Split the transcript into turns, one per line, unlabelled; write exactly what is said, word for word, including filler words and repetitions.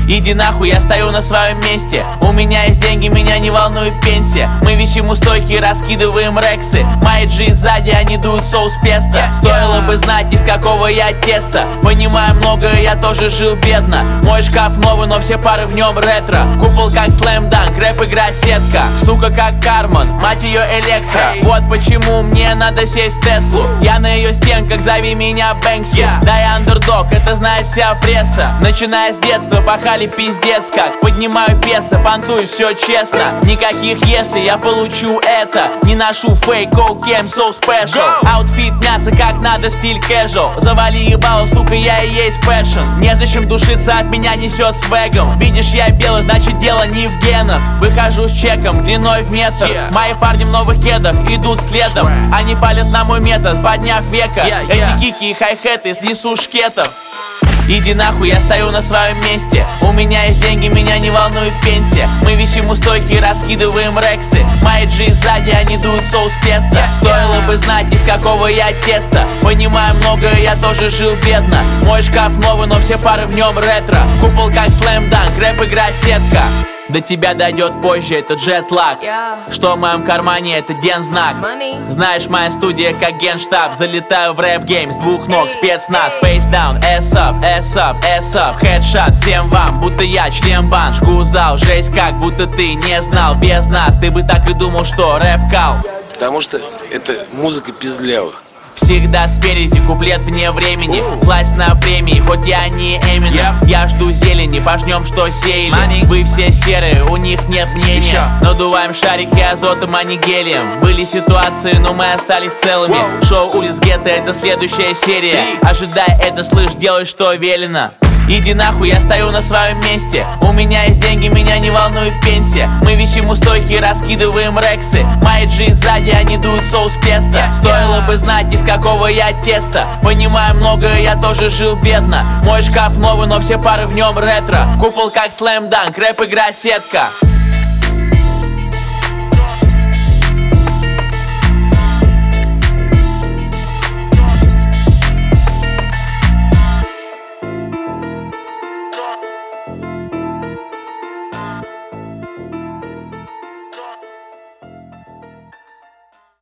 Иди нахуй, я стою на своем месте. У меня есть деньги, меня не волнует пенсия. Мы висим у стойки, раскидываем рексы. Мои джи сзади, они дуют соус песто. Стоило бы знать, из какого я теста. Понимаю многое, я тоже жил бедно. Мой шкаф новый, но все пары в нем ретро. Купол как Slam Dunk, рэп игра сетка. Сука как Карман, мать ее электро. Вот почему мне надо сесть в Теслу. Я на ее стенках, зови меня Бэнкси. Да я андердог, это знает вся пресса. Начиная с детства, пахали пиздец как. Поднимаю песо, понтую, все честно. Никаких если, я получу это. Не ношу фейк, коукем, so special. Аутфит мясо, как надо, стиль casual. Завали ебало, сука, я и есть фэшн. Незачем душиться, от меня несет свэгом. Видишь, я белый, значит дело не в генах. Выхожу с чеком, длиной в метр. Мои парни в новых кедах идут следом. Они палят на мой метод, подняв века. Эти кики и хай-хеты снесу шкетов. Иди нахуй, я стою на своем месте. У меня есть деньги, меня не волнует пенсия. Мы висим у стойки, раскидываем рексы. Мои джи сзади, они дуют соус песто. Стоило бы знать, из какого я теста. Понимаю многое, я тоже жил бедно. Мой шкаф новый, но все пары в нем ретро. Купол как Slam Dunk, рэп игра сетка. До тебя дойдет позже, это джетлаг.
Yeah.
Что в моем кармане, это дензнак.
Money.
Знаешь, моя студия как генштаб. Залетаю в рэп-гейм с двух ног, спецназ. Face down, ass up, ass up, ass up. Headshot всем вам, будто я член бан. Жгу зал, жесть как, будто ты не знал. Без нас, ты бы так и думал, что рэп кал.
Потому что это музыка пиздлявых.
Всегда спереди, куплет вне времени. Власть на премии, хоть я не Эминем. Я жду зелени, пожнем, что сеяли. Вы все серые, у них нет мнения. Надуваем шарики азотом, а не гелием. Были ситуации, но мы остались целыми. Шоу улиц гетто, это следующая серия. Ожидай это, слышь, делай, что велено. Иди нахуй, я стою на своем месте. У меня есть деньги, меня не волнует пенсия. Мы висим у стойки, раскидываем рексы. Мои джи сзади, они дуют соус песто. Стоило бы знать, из какого я теста. Понимаю многое, я тоже жил бедно. Мой шкаф новый, но все пары в нем ретро. Купол как Slam Dunk, рэп игра сетка.